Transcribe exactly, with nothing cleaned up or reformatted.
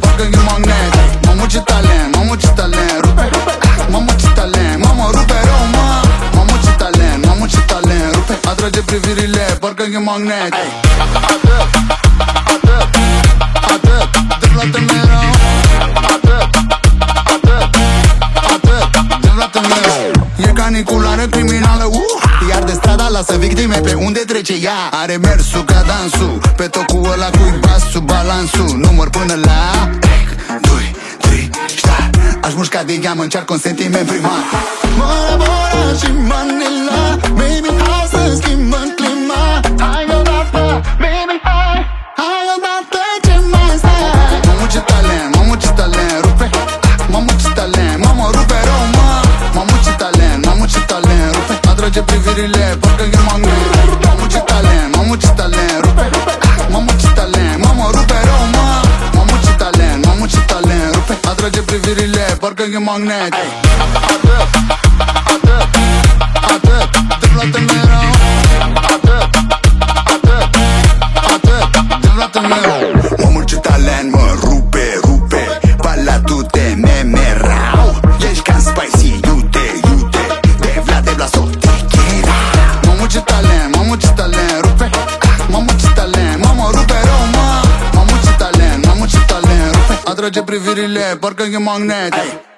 parcă e magnet. Mamă ce talent, mamă ce talent, rupe. Mamă ce talent, mamă rupe rău, mă. Mamă ce talent, mamă ce talent, rupe. Atrage privirile, parcă e magnet. Atât, atât, atât, te plată mereu. Atât, atât, atât, te plată mereu. E caniculare criminală, uh. Iar de strada lasă victime pe unde trece ea. Are mersul ca dansul, pe tocul ăla cu-i basul, balansul. Număr până la ec, doi, trei, ștar. Aș mușca de ea, mă încearcă un sentiment primat. Bora, Bora și Manila, baby, hai să schimbăm clima. Hai odată, baby, hai, hai odată, ce mai stai? Mamă ce talent, mamă ce talent, rupe. Mamă ce talent, mamă rupe rău, mă. Mamă ce talent, mamă ce talent, rupe. Atrage privirile, parcă e magnet. Mamă ce talent, mamă ce talent, rupe. Mamă ce talent, mamă rupe rău, mă. Mamă ce talent, mamă ce talent, rupe. Atrage privirile, parcă e magnet. Atât, atât, atât, te plată mereu. Atât, atât, atât, te plată mereu. Mamă ce talent, mă rupe, rupe. Palatul de meme rau. Ești ca spicy, iute, iute. De Vlad, de Vlad, so te quiera. Mamă ce talent, mamă ce talent, rupe. Mamă ce talent, mamă rupe rău, mă. Mamă ce talent, mamă ce talent, rupe. Atrage privirile, parcă e magnet.